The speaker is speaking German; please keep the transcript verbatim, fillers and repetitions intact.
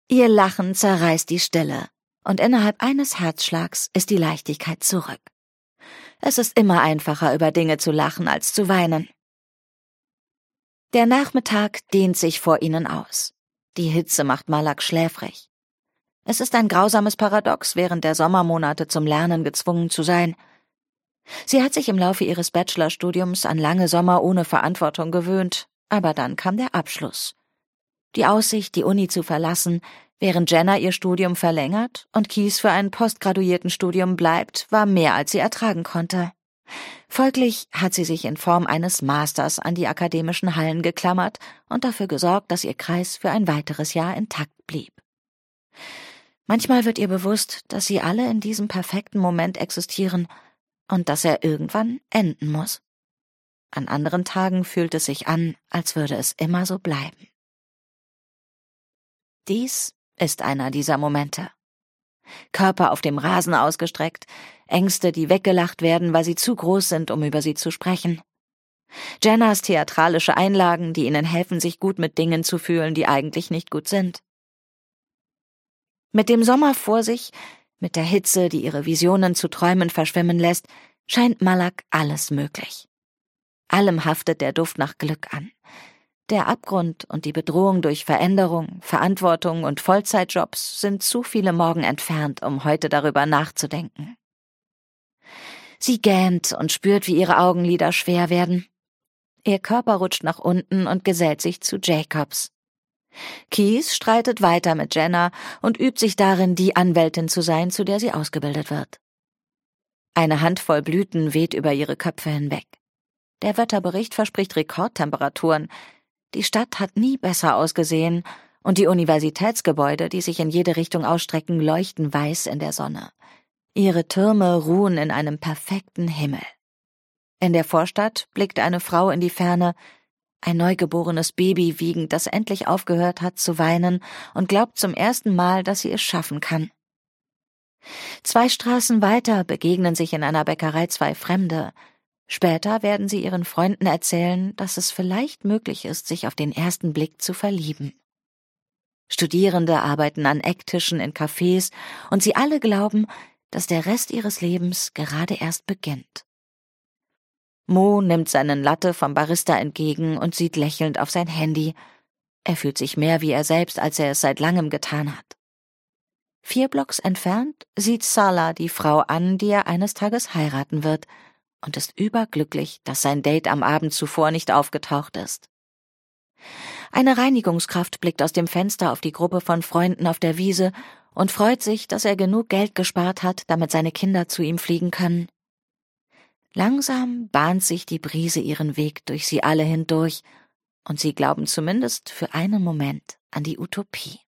Ihr Lachen zerreißt die Stille, und innerhalb eines Herzschlags ist die Leichtigkeit zurück. Es ist immer einfacher, über Dinge zu lachen, als zu weinen. Der Nachmittag dehnt sich vor ihnen aus. Die Hitze macht Malak schläfrig. Es ist ein grausames Paradox, während der Sommermonate zum Lernen gezwungen zu sein. Sie hat sich im Laufe ihres Bachelorstudiums an lange Sommer ohne Verantwortung gewöhnt, aber dann kam der Abschluss. Die Aussicht, die Uni zu verlassen, während Jenna ihr Studium verlängert und Keith für ein Postgraduiertenstudium bleibt, war mehr, als sie ertragen konnte. Folglich hat sie sich in Form eines Masters an die akademischen Hallen geklammert und dafür gesorgt, dass ihr Kreis für ein weiteres Jahr intakt blieb. Manchmal wird ihr bewusst, dass sie alle in diesem perfekten Moment existieren und dass er irgendwann enden muss. An anderen Tagen fühlt es sich an, als würde es immer so bleiben. Dies ist einer dieser Momente. Körper auf dem Rasen ausgestreckt, Ängste, die weggelacht werden, weil sie zu groß sind, um über sie zu sprechen. Jennas theatralische Einlagen, die ihnen helfen, sich gut mit Dingen zu fühlen, die eigentlich nicht gut sind. Mit dem Sommer vor sich, mit der Hitze, die ihre Visionen zu Träumen verschwimmen lässt, scheint Malak alles möglich. Allem haftet der Duft nach Glück an. Der Abgrund und die Bedrohung durch Veränderung, Verantwortung und Vollzeitjobs sind zu viele Morgen entfernt, um heute darüber nachzudenken. Sie gähnt und spürt, wie ihre Augenlider schwer werden. Ihr Körper rutscht nach unten und gesellt sich zu Jacobs. Keith streitet weiter mit Jenna und übt sich darin, die Anwältin zu sein, zu der sie ausgebildet wird. Eine Handvoll Blüten weht über ihre Köpfe hinweg. Der Wetterbericht verspricht Rekordtemperaturen. Die Stadt hat nie besser ausgesehen, und die Universitätsgebäude, die sich in jede Richtung ausstrecken, leuchten weiß in der Sonne. Ihre Türme ruhen in einem perfekten Himmel. In der Vorstadt blickt eine Frau in die Ferne, ein neugeborenes Baby wiegend, das endlich aufgehört hat zu weinen und glaubt zum ersten Mal, dass sie es schaffen kann. Zwei Straßen weiter begegnen sich in einer Bäckerei zwei Fremde. Später werden sie ihren Freunden erzählen, dass es vielleicht möglich ist, sich auf den ersten Blick zu verlieben. Studierende arbeiten an Ecktischen in Cafés und sie alle glauben, dass der Rest ihres Lebens gerade erst beginnt. Mo nimmt seinen Latte vom Barista entgegen und sieht lächelnd auf sein Handy. Er fühlt sich mehr wie er selbst, als er es seit langem getan hat. Vier Blocks entfernt sieht Salah die Frau an, die er eines Tages heiraten wird, und ist überglücklich, dass sein Date am Abend zuvor nicht aufgetaucht ist. Eine Reinigungskraft blickt aus dem Fenster auf die Gruppe von Freunden auf der Wiese und freut sich, dass er genug Geld gespart hat, damit seine Kinder zu ihm fliegen können. Langsam bahnt sich die Brise ihren Weg durch sie alle hindurch, und sie glauben zumindest für einen Moment an die Utopie.